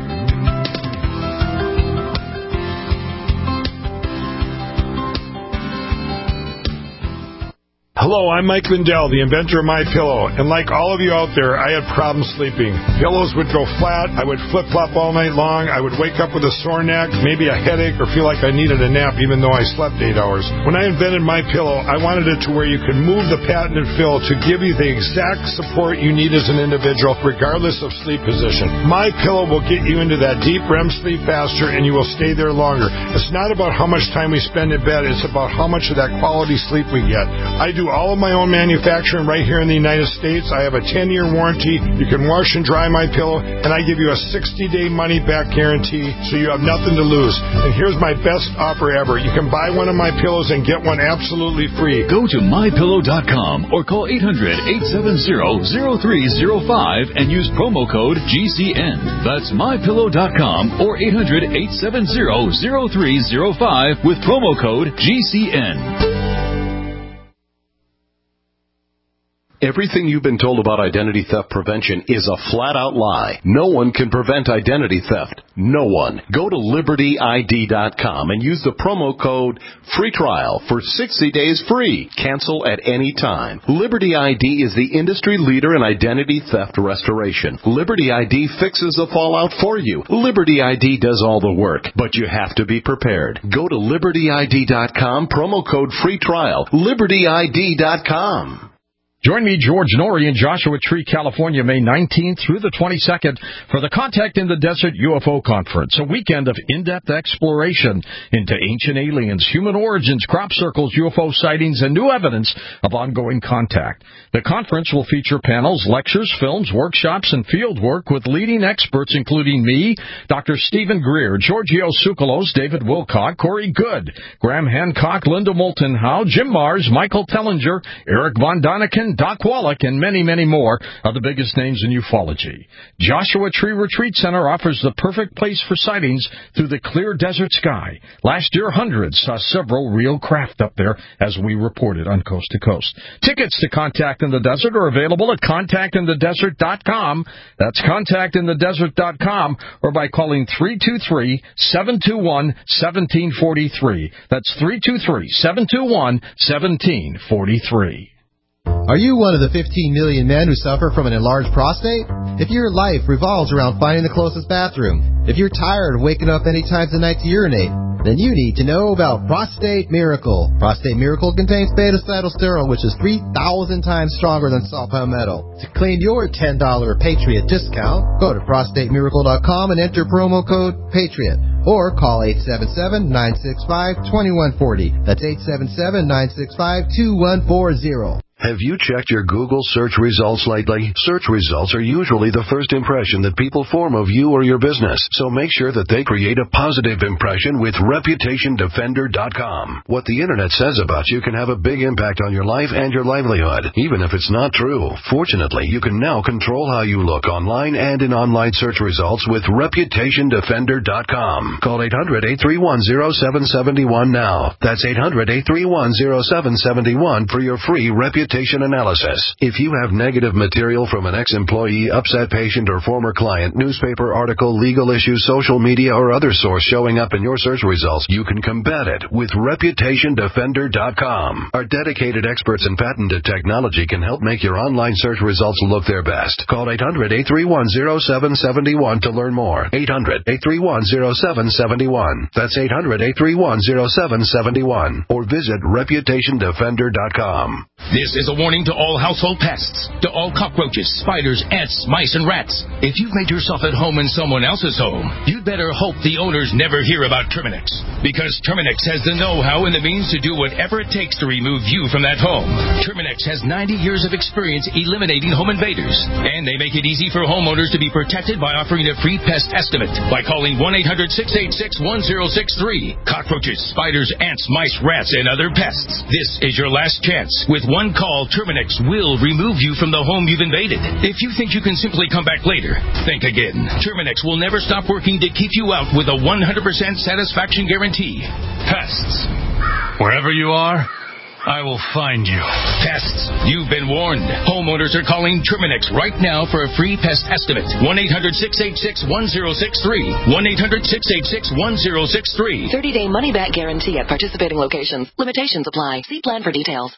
S9: Hello, I'm Mike Lindell, the inventor of MyPillow, and like all of you out there, I had problems sleeping. Pillows would go flat, I would flip-flop all night long, I would wake up with a sore neck, maybe a headache, or feel like I needed a nap even though I slept eight hours. When I invented MyPillow, I wanted it to where you could move the patented fill to give you the exact support you need as an individual, regardless of sleep position. MyPillow will get you into that deep R E M sleep faster, and you will stay there longer. It's not about how much time we spend in bed, it's about how much of that quality sleep we get. I do all of my own manufacturing right here in the United States. I have a ten-year warranty. You can wash and dry my pillow, and I give you a sixty-day money-back guarantee, so you have nothing to lose. And here's my best offer ever. You can buy one of my pillows and get one absolutely free.
S6: Go to my pillow dot com or call eight hundred, eight seven zero, zero three zero five and use promo code G C N. That's my pillow dot com or eight hundred, eight seven zero, zero three zero five with promo code G C N.
S21: Everything you've been told about identity theft prevention is a flat-out lie. No one can prevent identity theft. No one. Go to Liberty I D dot com and use the promo code FREE TRIAL for sixty days free. Cancel at any time. Liberty I D is the industry leader in identity theft restoration. Liberty I D fixes the fallout for you. Liberty I D does all the work, but you have to be prepared. Go to Liberty I D dot com, promo code FREE TRIAL. Liberty I D dot com.
S22: Join me, George Norrie, in Joshua Tree, California, May nineteenth through the twenty-second for the Contact in the Desert U F O Conference, a weekend of in-depth exploration into ancient aliens, human origins, crop circles, U F O sightings, and new evidence of ongoing contact. The conference will feature panels, lectures, films, workshops, and field work with leading experts, including me, Doctor Stephen Greer, Giorgio Tsoukalos, David Wilcock, Corey Good, Graham Hancock, Linda Moulton Howe, Jim Mars, Michael Tellinger, Eric Von Daniken, Doc Wallach, and many, many more of the biggest names in ufology. Joshua Tree Retreat Center offers the perfect place for sightings through the clear desert sky. Last year, hundreds saw several real craft up there, as we reported on Coast to Coast. Tickets to Contact in the Desert are available at contact in the desert dot com. That's contact in the desert dot com, or by calling three two three, seven two one, one seven four three. That's three two three, seven two one, one seven four three.
S23: Are you one of the fifteen million men who suffer from an enlarged prostate? If your life revolves around finding the closest bathroom, if you're tired of waking up any time tonight to urinate, then you need to know about Prostate Miracle. Prostate Miracle contains beta-cytosterol, which is three thousand times stronger than saw palmetto. To claim your ten dollars Patriot discount, go to prostate miracle dot com and enter promo code PATRIOT. Or call eight seven seven, nine six five, two one four zero. That's eight seven seven, nine six five, two one four zero.
S24: Have you checked your Google search results lately? Search results are usually the first impression that people form of you or your business, so make sure that they create a positive impression with reputation defender dot com. What the internet says about you can have a big impact on your life and your livelihood, even if it's not true. Fortunately, you can now control how you look online and in online search results with reputation defender dot com. Call eight hundred, eight three one, zero seven seven one now. That's eight hundred, eight three one, zero seven seven one for your free reputation analysis. If you have negative material from an ex-employee, upset patient, or former client, newspaper article, legal issue, social media, or other source showing up in your search results, you can combat it with reputation defender dot com. Our dedicated experts in patented technology can help make your online search results look their best. Call eight hundred, eight three one, zero seven seven one to learn more. eight hundred, eight three one, zero seven seven one. That's eight hundred, eight three one, zero seven seven one. Or visit reputation defender dot com.
S25: This is a warning to all household pests, to all cockroaches, spiders, ants, mice, and rats. If you've made yourself at home in someone else's home, you'd better hope the owners never hear about Terminix. Because Terminix has the know-how and the means to do whatever it takes to remove you from that home. Terminix has ninety years of experience eliminating home invaders. And they make it easy for homeowners to be protected by offering a free pest estimate by calling one eight hundred, six eight six, one zero six three. Cockroaches, spiders, ants, mice, rats, and other pests. This is your last chance. With one call, Terminix will remove you from the home you've invaded. If you think you can simply come back later, think again. Terminix will never stop working to keep you out with a one hundred percent satisfaction guarantee. Pests. Wherever you are, I will find you. Pests. You've been warned. Homeowners are calling Terminix right now for a free pest estimate. one eight hundred, six eight six, one zero six three. one eight hundred, six eight six, one zero six three.
S26: thirty-day money-back guarantee at participating locations. Limitations apply. See plan for details.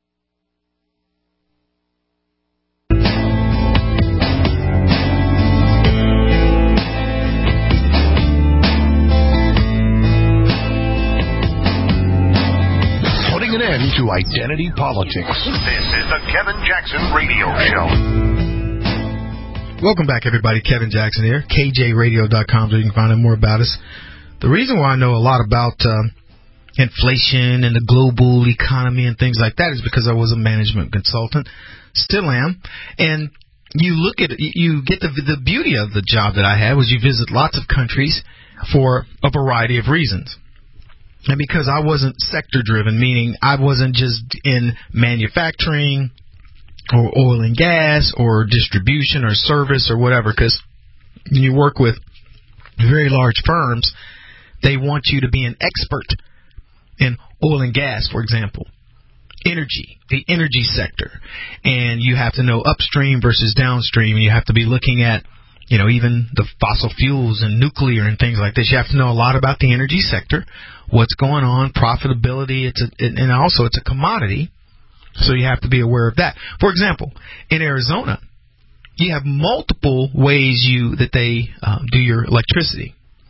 S1: An end to identity politics. This is the Kevin Jackson Radio Show.
S2: Welcome back, everybody. Kevin Jackson here. K J radio dot com, so you can find out more about us. The reason why I know a lot about um, inflation and the global economy and things like that is because I was a management consultant, still am, and you look at you get the the beauty of the job that I had was you visit lots of countries for a variety of reasons. And because I wasn't sector-driven, meaning I wasn't just in manufacturing or oil and gas or distribution or service or whatever, because when you work with very large firms, they want you to be an expert in oil and gas, for example. energy, the energy sector. And you have to know upstream versus downstream. And you have to be looking at, you know, even the fossil fuels and nuclear and things like this. You have to know a lot about the energy sector, what's going on, profitability. It's a, and also it's a commodity, so you have to be aware of that. For example, in Arizona, you have multiple ways you that they um, do your electricity.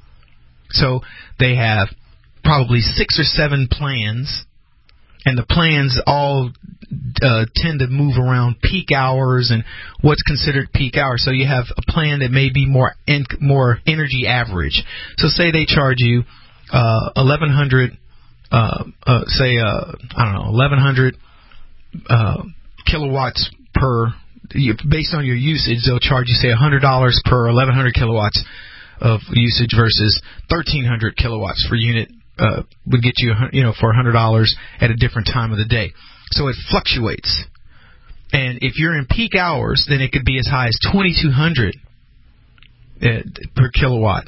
S2: So they have probably six or seven plans, and the plans all uh, tend to move around peak hours and what's considered peak hours. So you have a plan that may be more en- more energy average. So say they charge you uh, eleven hundred, uh, uh, say uh, I don't know, eleven hundred uh, kilowatts per. Based on your usage, they'll charge you say one hundred dollars per eleven hundred kilowatts of usage versus thirteen hundred kilowatts per unit. Uh, would get you, you know, for one hundred dollars at a different time of the day. So it fluctuates. And if you're in peak hours, then it could be as high as twenty-two hundred uh, per kilowatt.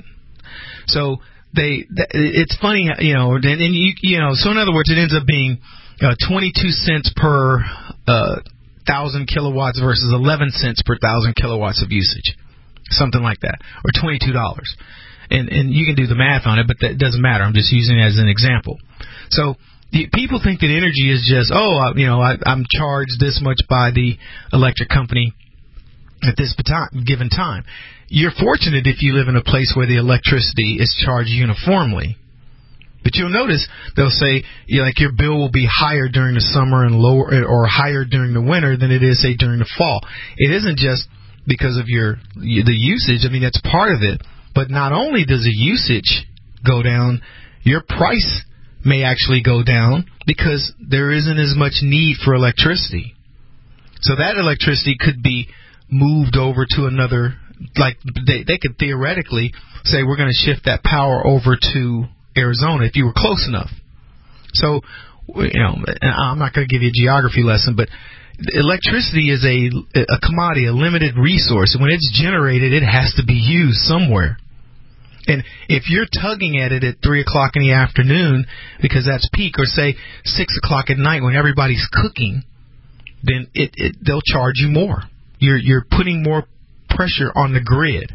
S2: So they, th- it's funny, you know, and, and you, you know, so in other words, it ends up being uh, twenty-two cents per uh, thousand kilowatts versus eleven cents per thousand kilowatts of usage, something like that, or twenty-two dollars. And and you can do the math on it, but that doesn't matter. I'm just using it as an example. So the, people think that energy is just, oh, I, you know, I, I'm charged this much by the electric company at this time, given time. You're fortunate if you live in a place where the electricity is charged uniformly. But you'll notice they'll say, you know, like your bill will be higher during the summer and lower, or higher during the winter than it is, say, during the fall. It isn't just because of your the usage. I mean, that's part of it. But not only does the usage go down, your price may actually go down because there isn't as much need for electricity. So that electricity could be moved over to another, like they, they could theoretically say we're going to shift that power over to Arizona if you were close enough. So, you know, I'm not going to give you a geography lesson, but electricity is a, a commodity, a limited resource. And when it's generated, it has to be used somewhere. And if you're tugging at it at three o'clock in the afternoon because that's peak, or say six o'clock at night when everybody's cooking, then it, it they'll charge you more. You're you're putting more pressure on the grid.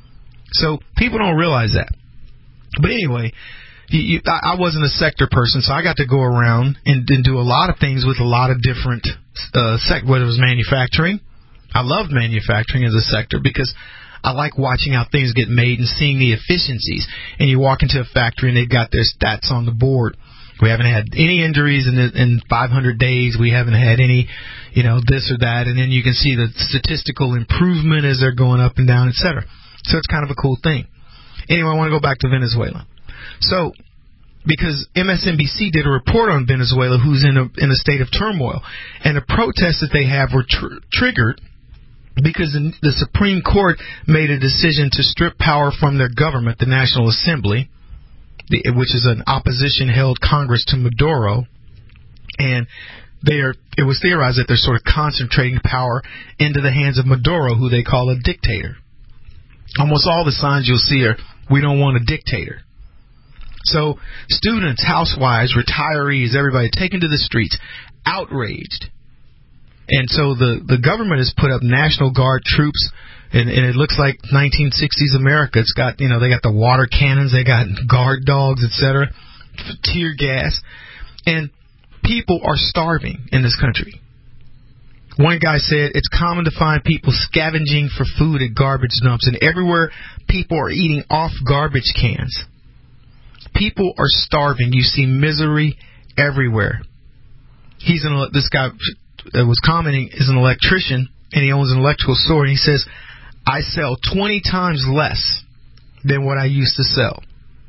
S2: So people don't realize that. But anyway, you, you, I, I wasn't a sector person, so I got to go around and, and do a lot of things with a lot of different uh, sec. Whether it was manufacturing, I loved manufacturing as a sector because I like watching how things get made and seeing the efficiencies. And you walk into a factory and they've got their stats on the board. We haven't had any injuries in the, in five hundred days. We haven't had any, you know, this or that. And then you can see the statistical improvement as they're going up and down, et cetera. So it's kind of a cool thing. Anyway, I want to go back to Venezuela. So, because M S N B C did a report on Venezuela, who's in a in a state of turmoil, and the protests that they have were tr- triggered because the Supreme Court made a decision to strip power from their government, the National Assembly, the, which is an opposition-held Congress to Maduro, and they are. It was theorized that they're sort of concentrating power into the hands of Maduro, who they call a dictator. Almost all the signs you'll see are, we don't want a dictator. So students, housewives, retirees, everybody taken to the streets, outraged. And so the, the government has put up National Guard troops, and, and it looks like nineteen sixties America. It's got, you know, they got the water cannons, they got guard dogs, et cetera, tear gas. And people are starving in this country. One guy said it's common to find people scavenging for food at garbage dumps, and everywhere people are eating off garbage cans. People are starving. You see misery everywhere. He's an, this guy that was commenting is an electrician, and he owns an electrical store, and he says, I sell twenty times less than what I used to sell.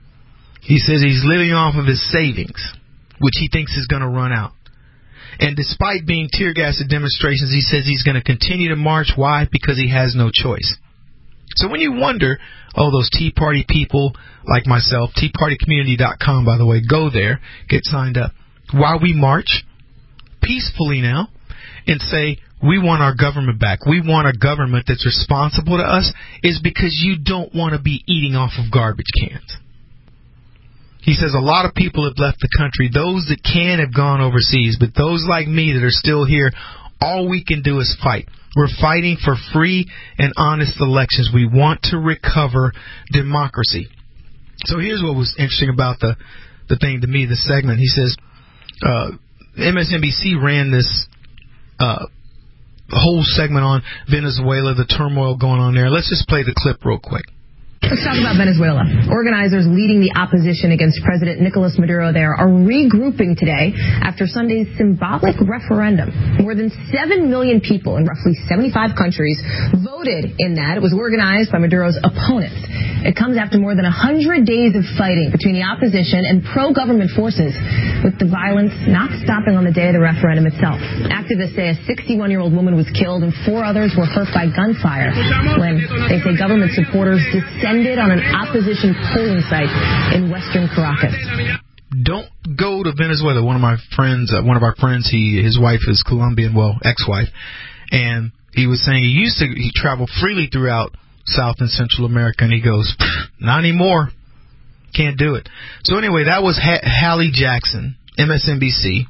S2: He says he's living off of his savings, which he thinks is going to run out. And despite being tear gassed at demonstrations, he says he's going to continue to march. Why? Because he has no choice. So when you wonder, oh, those Tea Party people like myself, tea party community dot com, by the way, go there, get signed up. Why we march peacefully now and say we want our government back, we want a government that's responsible to us, is because you don't want to be eating off of garbage cans. He says a lot of people have left the country. Those that can have gone overseas, but those like me that are still here, all we can do is fight. We're fighting for free and honest elections. We want to recover democracy. So here's what was interesting about the, the thing to me, the segment. He says, uh, M S N B C ran this uh, whole segment on Venezuela, the turmoil going on there. Let's just play the clip real quick.
S4: Let's talk about Venezuela. Organizers leading the opposition against President Nicolas Maduro there are regrouping today after Sunday's symbolic referendum. More than seven million people in roughly seventy-five countries voted in that. It was organized by Maduro's opponents. It comes after more than one hundred days of fighting between the opposition and pro-government forces, with the violence not stopping on the day of the referendum itself. Activists say a sixty-one-year-old woman was killed and four others were hurt by gunfire when they say government supporters descended on an opposition polling site in western Caracas.
S2: Don't go to Venezuela. One of my friends, uh, one of our friends, he his wife is Colombian, well, ex-wife, and he was saying he used to he traveled freely throughout South and Central America, and he goes, not anymore, can't do it. So anyway, that was ha- Hallie Jackson, M S N B C.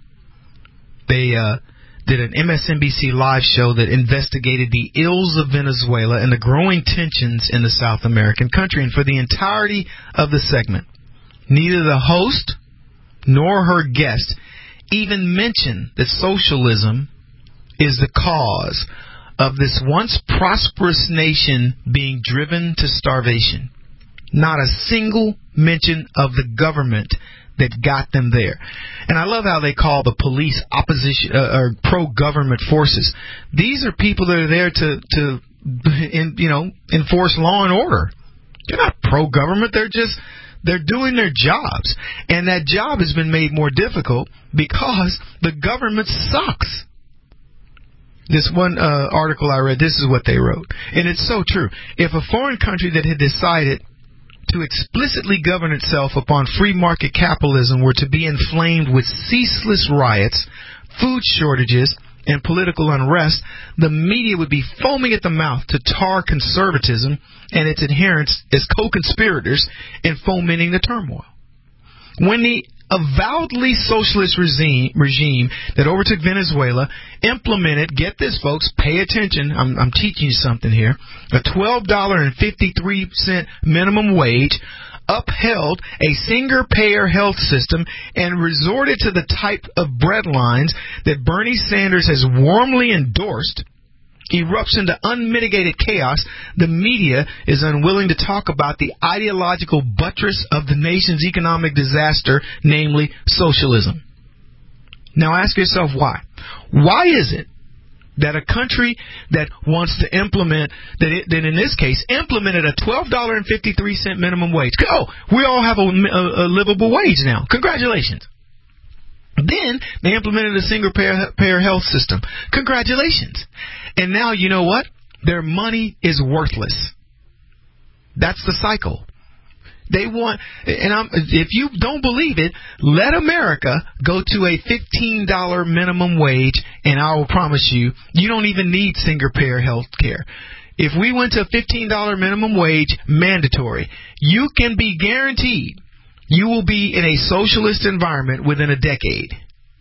S2: They uh, did an M S N B C live show that investigated the ills of Venezuela and the growing tensions in the South American country. And for the entirety of the segment, neither the host nor her guest even mentioned that socialism is the cause of this once prosperous nation being driven to starvation. Not a single mention of the government that got them there. And I love how they call the police opposition uh, or pro-government forces. These are people that are there to, to in, you know, enforce law and order. They're not pro-government. They're just, they're doing their jobs. And that job has been made more difficult because the government sucks. This one uh, article I read, this is what they wrote. And it's so true. If a foreign country that had decided to explicitly govern itself upon free market capitalism were to be inflamed with ceaseless riots, food shortages, and political unrest, the media would be foaming at the mouth to tar conservatism and its adherents as co-conspirators in fomenting the turmoil. When the avowedly socialist regime, regime that overtook Venezuela implemented, get this folks, pay attention, I'm, I'm teaching you something here, a twelve dollars and fifty-three cents minimum wage, upheld a single-payer health system, and resorted to the type of breadlines that Bernie Sanders has warmly endorsed, erupts into unmitigated chaos, the media is unwilling to talk about the ideological buttress of the nation's economic disaster, namely socialism. Now ask yourself why. Why is it that a country that wants to implement, that, it, that in this case implemented a twelve dollars and fifty-three cents minimum wage? Oh, we all have a, a, a livable wage now. Congratulations. Then they implemented a single-payer health system. Congratulations. And now, you know what? Their money is worthless. That's the cycle. They want, and I'm, if you don't believe it, let America go to a fifteen dollars minimum wage, and I will promise you, you don't even need single-payer health care. If we went to a fifteen dollars minimum wage, mandatory, you can be guaranteed you will be in a socialist environment within a decade.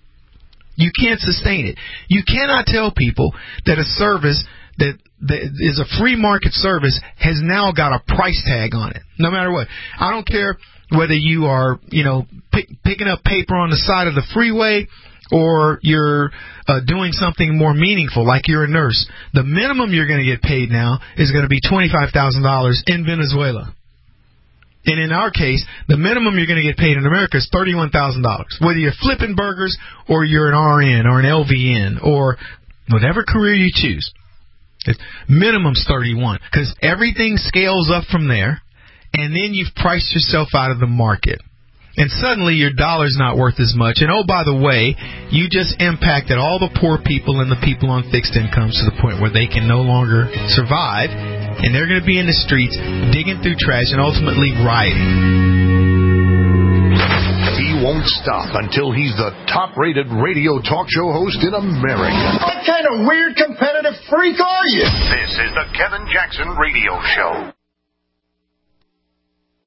S2: You can't sustain it. You cannot tell people that a service that, that is a free market service has now got a price tag on it, no matter what. I don't care whether you are, you know, pick, picking up paper on the side of the freeway or you're uh, doing something more meaningful, like you're a nurse. The minimum you're going to get paid now is going to be twenty-five thousand dollars in Venezuela. And in our case, the minimum you're going to get paid in America is thirty-one thousand dollars. Whether you're flipping burgers or you're an R N or an L V N or whatever career you choose, minimum's thirty-one, because everything scales up from there, and then you've priced yourself out of the market. And suddenly your dollar's not worth as much. And oh, by the way, you just impacted all the poor people and the people on fixed incomes to the point where they can no longer survive. And they're going to be in the streets digging through trash and ultimately rioting.
S1: He won't stop until he's the top-rated radio talk show host in America.
S5: What kind of weird competitive freak are you?
S1: This is the Kevin Jackson Radio Show.